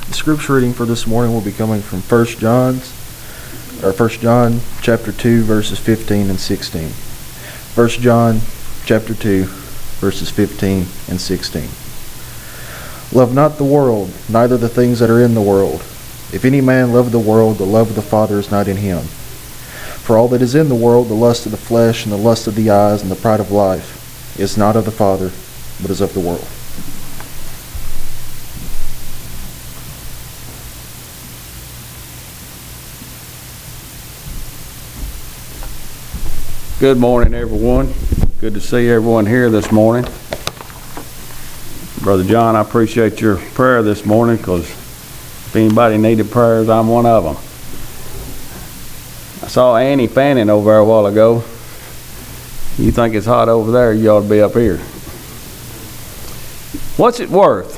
The scripture reading for this morning will be coming from 1 John chapter 2 verses 15 and 16. 1 John chapter 2 verses 15 and 16. Love not the world, neither the things that are in the world. If any man love the world, the love of the Father is not in him. For all that is in the world, the lust of the flesh and the lust of the eyes and the pride of life, is not of the Father, but is of the world. Good morning, everyone. Good to see everyone here this morning. Brother John, I appreciate your prayer this morning, because if anybody needed prayers, I'm one of them. I saw Annie fanning over there a while ago. You think it's hot over there, you ought to be up here. What's it worth?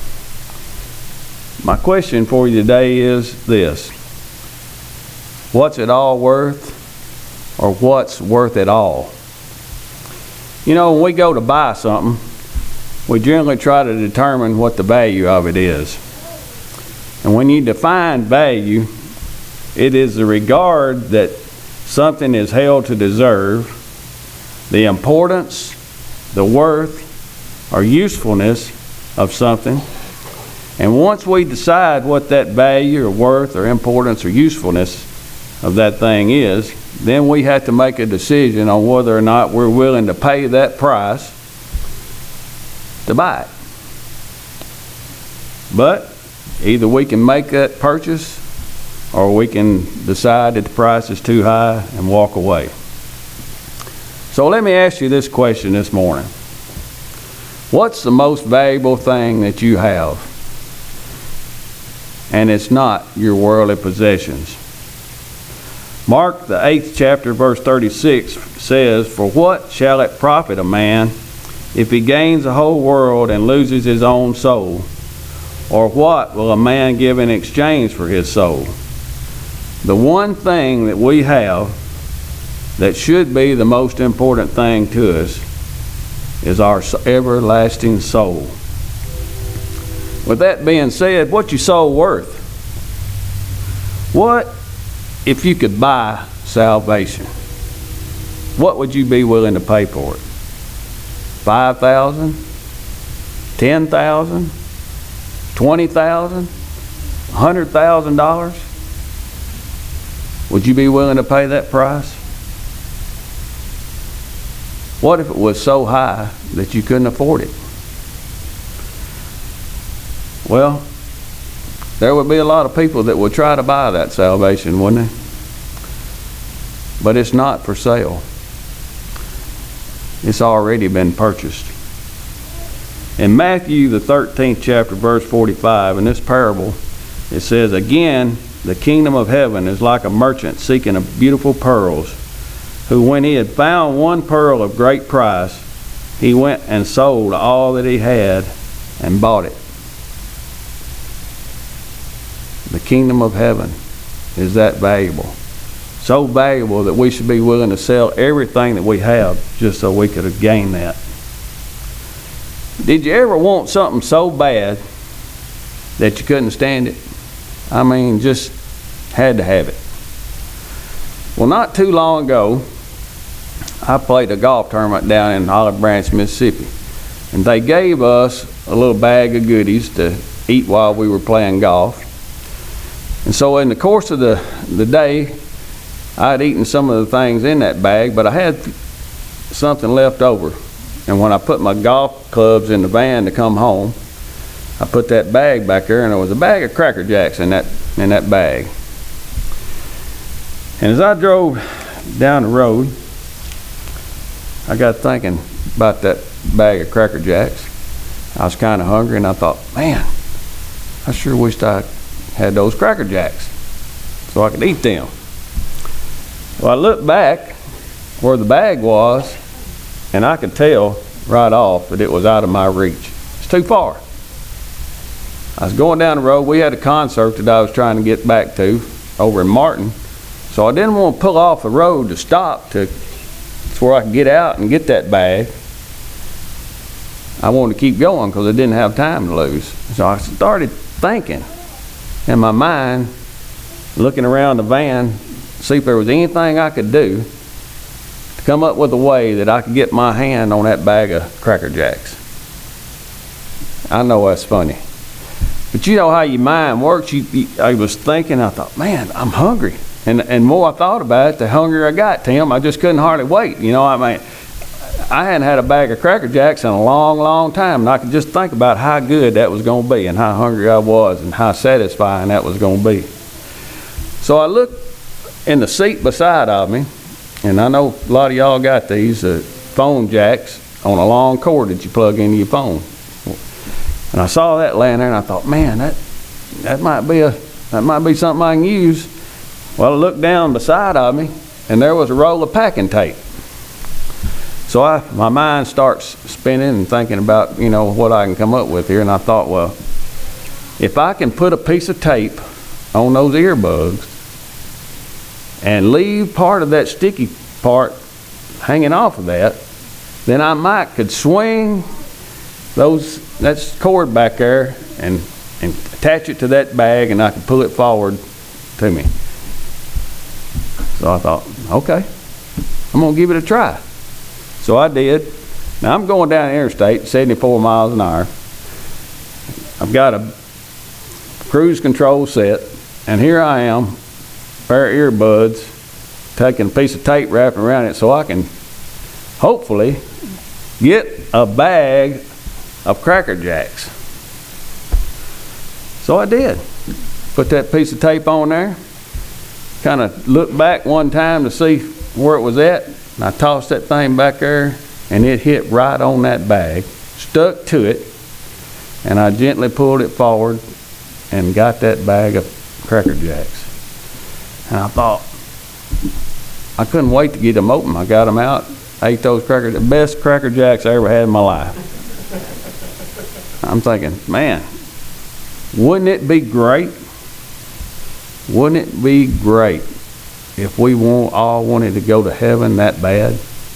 My question for you today is this: what's it all worth? Or what's worth it all? You know, when we go to buy something, we generally try to determine what the value of it is. And when you define value, it is the regard that something is held to deserve, the importance, the worth, or usefulness of something. And once we decide what that value or worth or importance or usefulness of that thing is, then we have to make a decision on whether or not we're willing to pay that price to buy it. But either we can make that purchase, or we can decide that the price is too high and walk away. So let me ask you this question this morning. What's the most valuable thing that you have? And it's not your worldly possessions. Mark, the 8th chapter, verse 36 says, "For what shall it profit a man if he gains the whole world and loses his own soul? Or what will a man give in exchange for his soul?" The one thing that we have that should be the most important thing to us is our everlasting soul. With that being said, what's your soul worth? What if you could buy salvation? What would you be willing to pay for it? $5,000? $10,000? $20,000? $100,000? Would you be willing to pay that price? What if it was so high that you couldn't afford it? Well, there would be a lot of people that would try to buy that salvation, wouldn't they? But it's not for sale. It's already been purchased. In Matthew, the 13th chapter, verse 45, in this parable, it says, "Again, the kingdom of heaven is like a merchant seeking a beautiful pearls, who when he had found one pearl of great price, he went and sold all that he had and bought it." The kingdom of heaven is that valuable. So valuable that we should be willing to sell everything that we have just so we could have gained that. Did you ever want something so bad that you couldn't stand it? I mean, just had to have it. Well, not too long ago, I played a golf tournament down in Olive Branch, Mississippi. And they gave us a little bag of goodies to eat while we were playing golf. And so in the course of the day, I had eaten some of the things in that bag, but I had something left over. And when I put my golf clubs in the van to come home, I put that bag back there, and there was a bag of Cracker Jacks in that bag. And as I drove down the road, I got thinking about that bag of Cracker Jacks. I was kind of hungry, and I thought, man, I sure wished I had those Cracker Jacks so I could eat them. Well, I looked back where the bag was, and I could tell right off that it was out of my reach. It's too far. I was going down the road. We had a concert that I was trying to get back to over in Martin, so I didn't want to pull off the road to stop to where I could get out and get that bag. I wanted to keep going because I didn't have time to lose. So I started thinking, in my mind, looking around the van, see if there was anything I could do to come up with a way that I could get my hand on that bag of Cracker Jacks. I know that's funny. But you know how your mind works. I was thinking, I thought, man, I'm hungry. And the more I thought about it, the hungrier I got, Tim. I just couldn't hardly wait. You know, I mean, I hadn't had a bag of Cracker Jacks in a long, long time. And I could just think about how good that was going to be and how hungry I was and how satisfying that was going to be. So I looked in the seat beside of me, and I know a lot of y'all got these phone jacks on a long cord that you plug into your phone. And I saw that laying there, and I thought, man, that might be something I can use. Well, I looked down beside of me, and there was a roll of packing tape. So my mind starts spinning and thinking about, you know, what I can come up with here. And I thought, well, if I can put a piece of tape on those earbuds and leave part of that sticky part hanging off of that, then I could swing that cord back there and attach it to that bag, and I could pull it forward to me. So I thought, okay, I'm going to give it a try. So I did. Now I'm going down the interstate, 74 miles an hour. I've got a cruise control set, and here I am, pair of earbuds, taking a piece of tape, wrapping around it so I can hopefully get a bag of Cracker Jacks. So I did. Put that piece of tape on there, kind of looked back one time to see where it was at, and I tossed that thing back there, and it hit right on that bag, stuck to it, and I gently pulled it forward and got that bag of Cracker Jacks. And I thought, I couldn't wait to get them open. I got them out, ate those the best Cracker Jacks I ever had in my life. I'm thinking, man, wouldn't it be great? Wouldn't it be great if we all wanted to go to heaven that bad?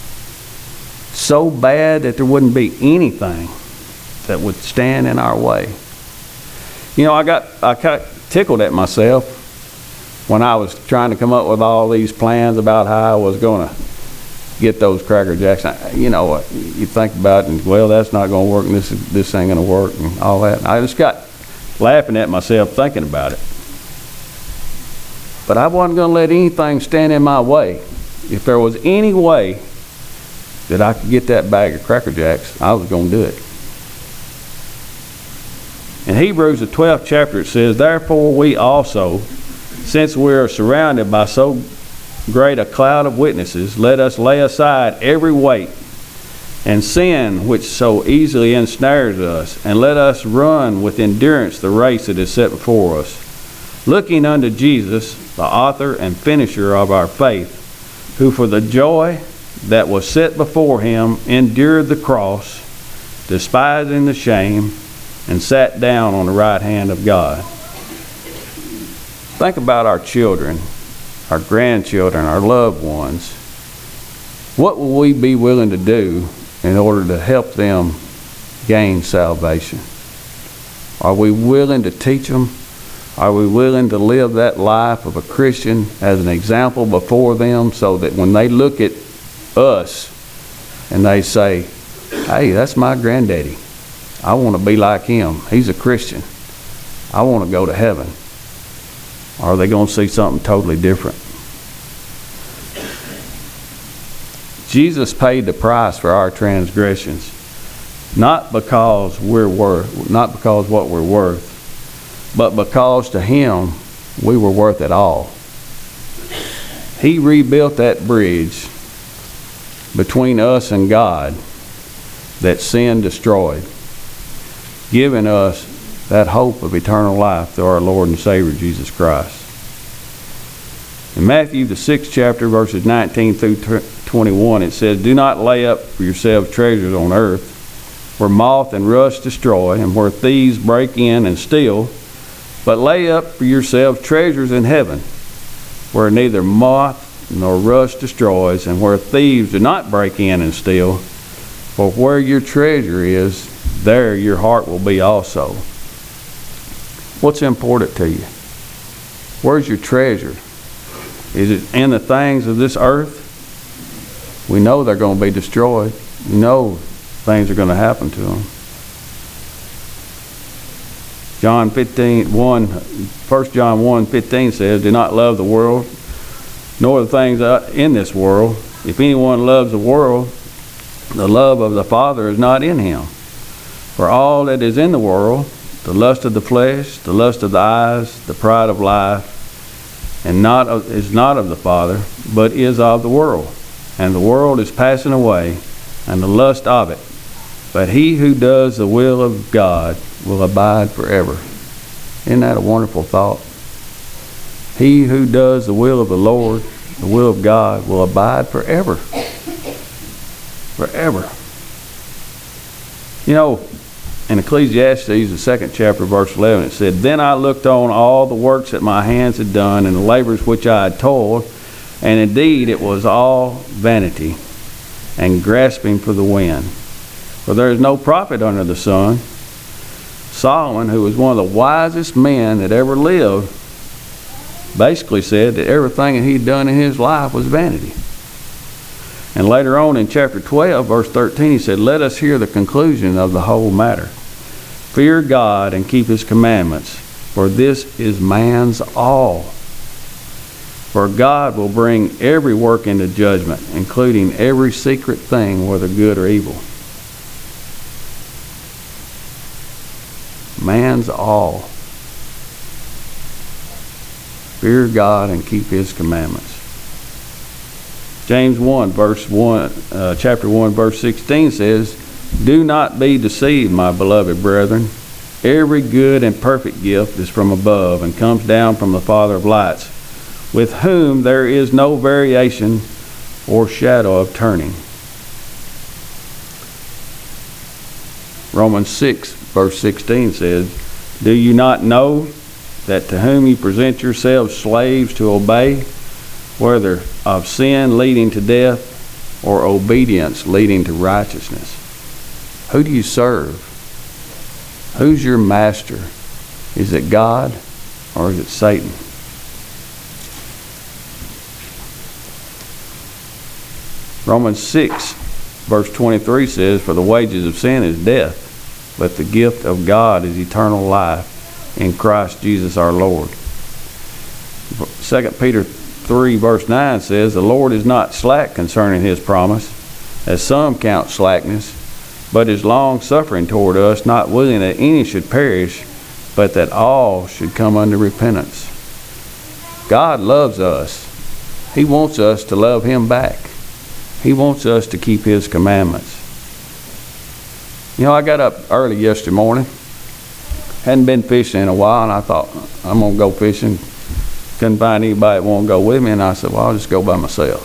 So bad that there wouldn't be anything that would stand in our way. You know, I got tickled at myself when I was trying to come up with all these plans about how I was going to get those Cracker Jacks. You know, you think about it, and well, that's not going to work, and this ain't going to work, and all that. I just got laughing at myself thinking about it. But I wasn't going to let anything stand in my way. If there was any way that I could get that bag of Cracker Jacks, I was going to do it. In Hebrews, the 12th chapter, it says, therefore we also, since we are surrounded by so great a cloud of witnesses, let us lay aside every weight and sin which so easily ensnares us, and let us run with endurance the race that is set before us, looking unto Jesus, the author and finisher of our faith, who for the joy that was set before him endured the cross, despising the shame, and sat down on the right hand of God. Think about our children, our grandchildren, our loved ones. What will we be willing to do in order to help them gain salvation? Are we willing to teach them? Are we willing to live that life of a Christian as an example before them, so that when they look at us and they say, hey, that's my granddaddy, I want to be like him, he's a Christian, I want to go to heaven? Or are they going to see something totally different? Jesus paid the price for our transgressions, not because what we're worth, but because to him we were worth it all. He rebuilt that bridge between us and God that sin destroyed, giving us that hope of eternal life through our Lord and Savior Jesus Christ. In Matthew, the 6th chapter, verses 19 through 21, it says, do not lay up for yourselves treasures on earth, where moth and rust destroy, and where thieves break in and steal, but lay up for yourselves treasures in heaven, where neither moth nor rust destroys, and where thieves do not break in and steal. For where your treasure is, there your heart will be also. What's important to you? Where's your treasure? Is it in the things of this earth? We know they're going to be destroyed. We know things are going to happen to them. John 1 John 1:15 says, "Do not love the world, nor the things in this world. If anyone loves the world, the love of the Father is not in him. For all that is in the world, the lust of the flesh, the lust of the eyes, the pride of life, is not of the Father, but is of the world. And the world is passing away, and the lust of it. But he who does the will of God will abide forever." Isn't that a wonderful thought? He who does the will of the Lord, the will of God, will abide forever. Forever. You know, in Ecclesiastes, the 2nd chapter, verse 11, it said, "Then I looked on all the works that my hands had done, and the labors which I had toiled, and indeed it was all vanity, and grasping for the wind. For there is no profit under the sun." Solomon, who was one of the wisest men that ever lived, basically said that everything that he'd done in his life was vanity. And later on in chapter 12, verse 13, he said, "Let us hear the conclusion of the whole matter. Fear God and keep his commandments, for this is man's all. For God will bring every work into judgment, including every secret thing, whether good or evil." Man's all. Fear God and keep his commandments. James chapter 1, verse 16 says, "Do not be deceived, my beloved brethren. Every good and perfect gift is from above and comes down from the Father of lights, with whom there is no variation or shadow of turning." Romans 6, verse 16 says, "Do you not know that to whom you present yourselves slaves to obey, whether of sin leading to death or obedience leading to righteousness?" Who do you serve? Who's your master? Is it God or is it Satan? Romans 6, verse 23 says, "For the wages of sin is death, but the gift of God is eternal life in Christ Jesus our Lord." 2 Peter 3, verse 9 says, "The Lord is not slack concerning his promise, as some count slackness, but is long-suffering toward us, not willing that any should perish, but that all should come unto repentance." God loves us. He wants us to love him back. He wants us to keep his commandments. You know, I got up early yesterday morning. Hadn't been fishing in a while, and I thought, I'm going to go fishing. Couldn't find anybody that wanted to go with me, and I said, well, I'll just go by myself.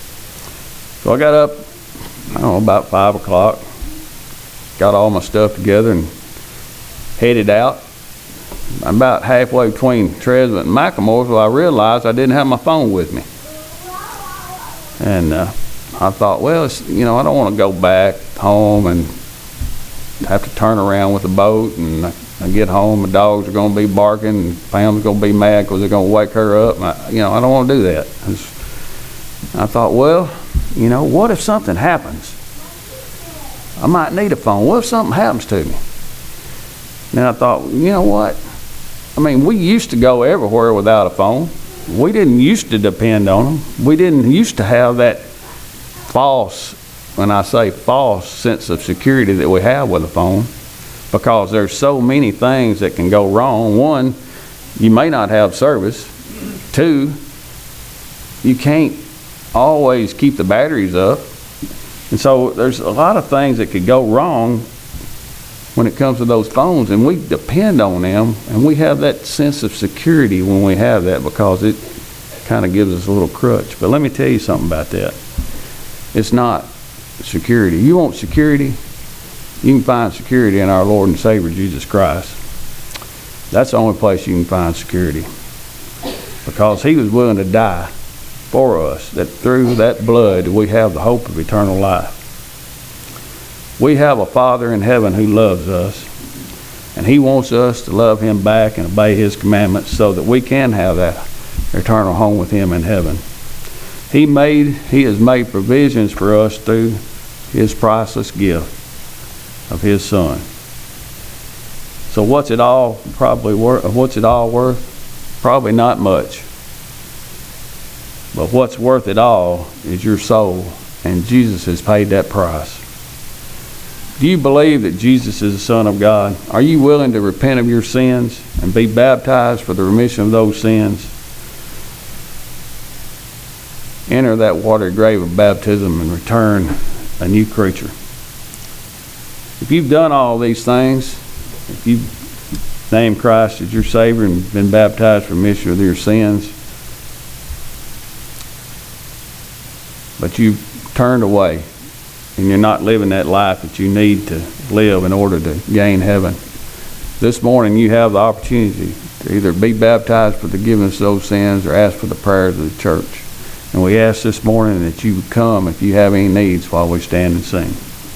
So I got up, I don't know, about 5 o'clock, got all my stuff together and headed out. I'm about halfway between Tresvant and Macklemore's, I realized I didn't have my phone with me. And I thought, well, I don't want to go back home and have to turn around with the boat, and I get home, the dogs are going to be barking, and Pam's going to be mad because they're going to wake her up. I don't want to do that. I thought, well, what if something happens? I might need a phone. What if something happens to me? Then I thought, you know what? We used to go everywhere without a phone. We didn't used to depend on them. We didn't used to have that false, when I say false, sense of security that we have with a phone, because there's so many things that can go wrong. One, you may not have service. Two, you can't always keep the batteries up. And so there's a lot of things that could go wrong when it comes to those phones, and we depend on them, and we have that sense of security when we have that, because it kind of gives us a little crutch. But let me tell you something about that. It's not security. You want security? You can find security in our Lord and Savior Jesus Christ. That's the only place you can find security, because he was willing to die for us, that through that blood we have the hope of eternal life. We have a Father in heaven who loves us, And He wants us to love Him back and obey His commandments so that we can have that eternal home with Him in heaven. He has made provisions for us through His priceless gift of His Son. So what's it all worth? Probably not much. But what's worth it all is your soul, and Jesus has paid that price. Do you believe that Jesus is the Son of God? Are you willing to repent of your sins and be baptized for the remission of those sins? Enter that watery grave of baptism and return a new creature. If you've done all these things, if you've named Christ as your Savior and been baptized for remission of your sins, but you've turned away and you're not living that life that you need to live in order to gain heaven, this morning you have the opportunity to either be baptized for the forgiveness of those sins or ask for the prayers of the church. And we ask this morning that you would come if you have any needs while we stand and sing.